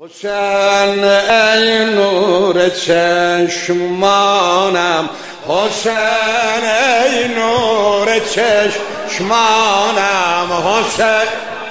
حسین ای نور چشمانم، حسین ای نور چشمانم، حسین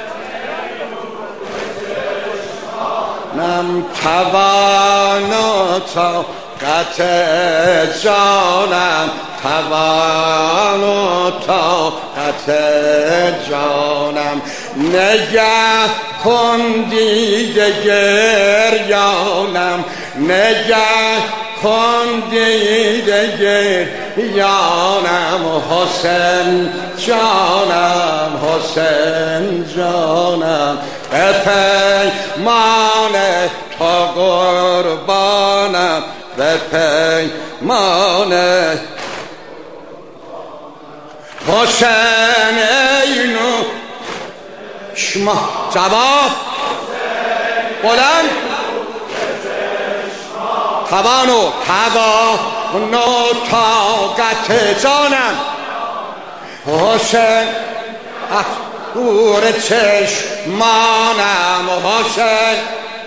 نم توان و طاقت جانم، توان و طاقت جانم. نگه کن دیده گریانم، نگه کن دیده گریانم. حسین جانم، حسین جانم، به پیمان تو قربانم، به پیمان حسین اینو شما جواب بلند توان و طاقت جانم. حسین نور چشمانم، حسین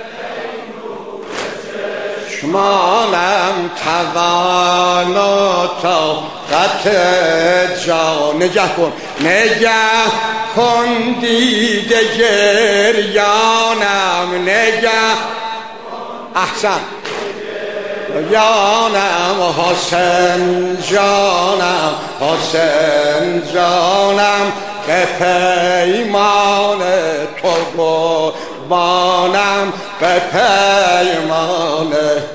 چشمانم، توان و طاقت جان. نگه کن، نگه کن دیده گریانم، نگه احسن جانم. حسین جانم، حسین جانم، به پیمان تو قربانم، به پیمان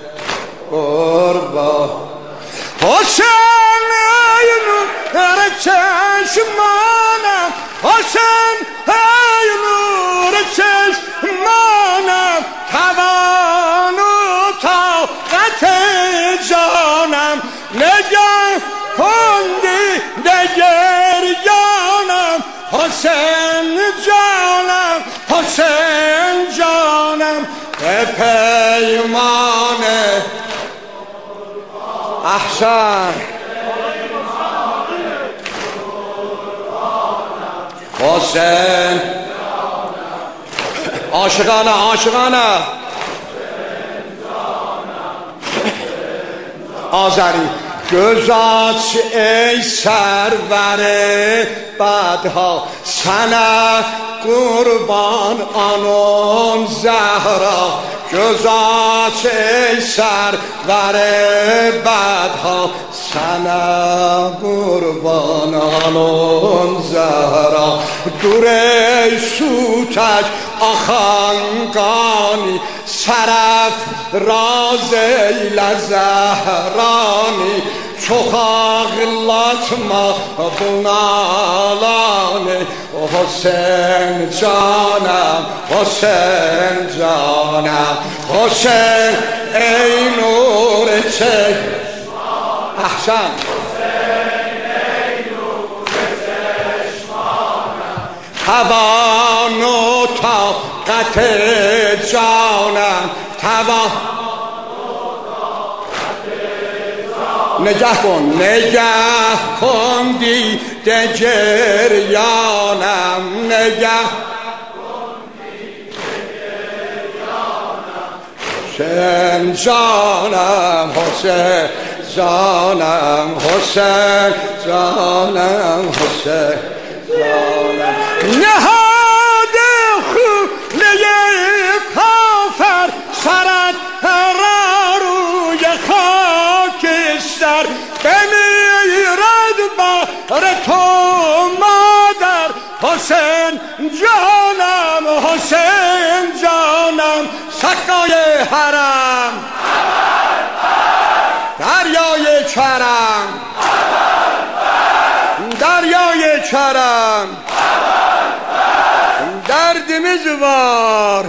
قربان. حسین ای نور چشمانم، حسین ای نور چشمانم، توان و طاقت جانم. نگه کن دیده گریانم، حسین جانم، حسین جانم، به پیمان احسن حسین عاشقانه عاشقانه آذری. گذات ای سرور بدها، سنه قربان آنون زهرا. گذات ای سرور بدها، سنه قربان آنون زهرا. دور سوتک آخانگانی، سرف راز ایل زهرانی. چخاغلات ما بنالانه، حسین جانم، حسین جانم، حسین ای نور چشمانم. احسن حسین ای نور چشمانم، توان و طاقت جانم، توان. نگه کن، نگه کن دیده گریانم، نگه کن دیده گریانم. حسین جانم، حسین جانم، حسین جانم، حسین جانم. نهاد خونه کافر سرت را روی خاکستر، بمیرد بر تو مادر. حسین جانم، حسین جانم، سقای حرم، دریای کرم، دریای کرم، درد میزوار.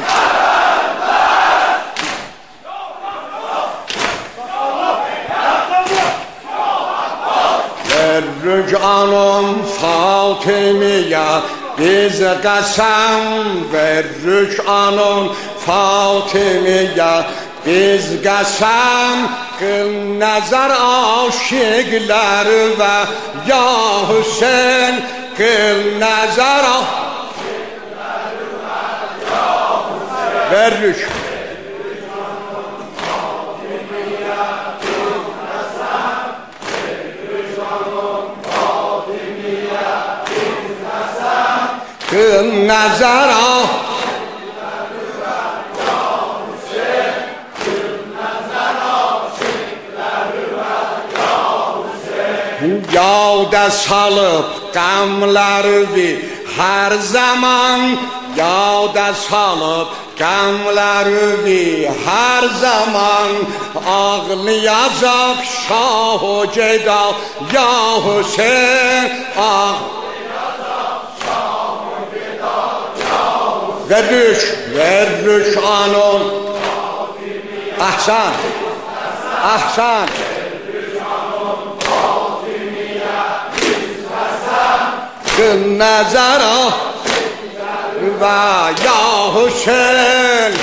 رجعانم فاطمیه biz قسم، ve rüçanın Fatımiye biz قسم. Kıl nazar aşıklar ve ya Hüseyin, kıl nazar aşıklar ve ya Hüseyin. Ver rüç نظرا yada salıb qəmləri hər zaman yada salıb qəmləri hər zaman ağlayacaq şah-ı geda ya Hüseyin verrüş anın ahsan ahsan nazara ve ya Hüseyin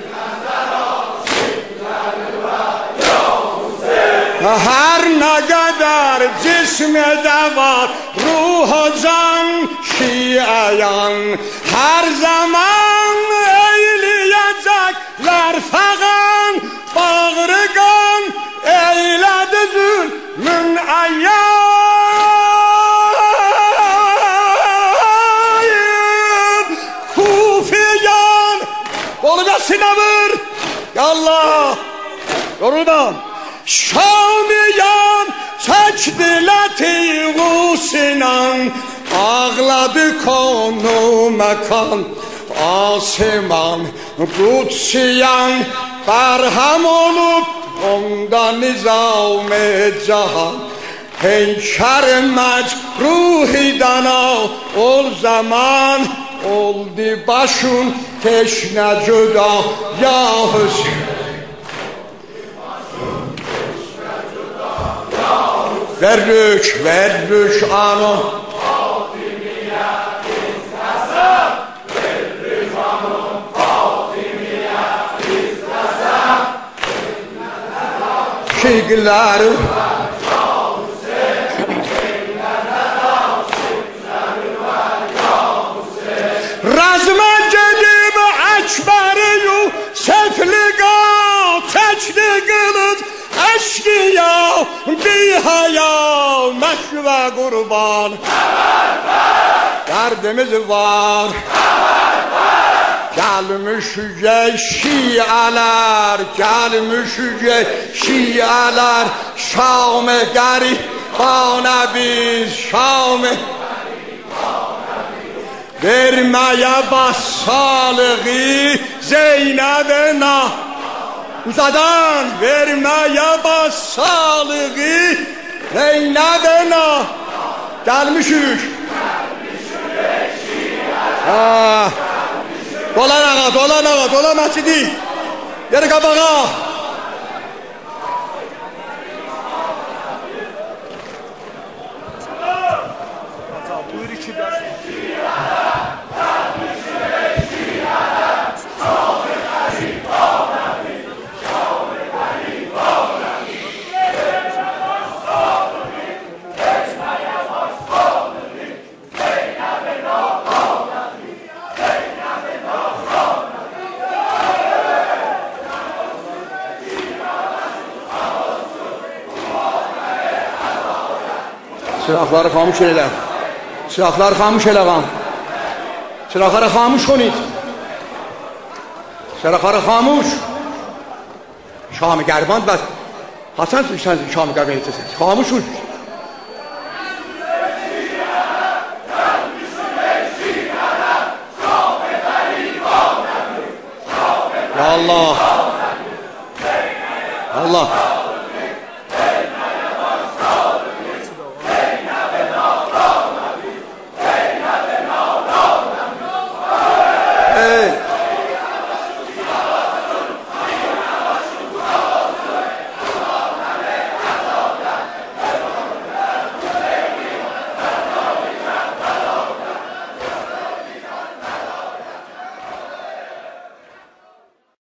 her ne kadar cismede var ruh-u can şiayan her zaman eğleyecekler fağan bağrı kan eyledi zulmün ayyan Olga sinavır ya Allah yorulmam Şamiyan çekdiler Sinan ağladı konu mekan Asiman Kutsiyan berhem olup ondan nizam-ı cahan Heyker mecruhi dana ol zaman oldu başın teşne cüda ya Hüseyin verrüş anı şiirleri razma gedim ekberi sefliga teçli kılıç eşkıya bihaya meşve kurban derdimiz var gelmiş şialar gelmiş şialar Şam-ı garibane biz Şam-ı vermeye başsalığı Zeynep'e uzadan vermeye başsalığı Zeynep'e gelmişük dolan mescidi geri kabağa buyur iki Çıraqları xamuş elə. Çıraqları xamuş elə qan. Çıraqları xamuş konid. Çıraqları xamuş. Şam-ı Gərban bəs. Hasan sen Şam-ı Gərban etsin. Xamuş ol. Ya Allah.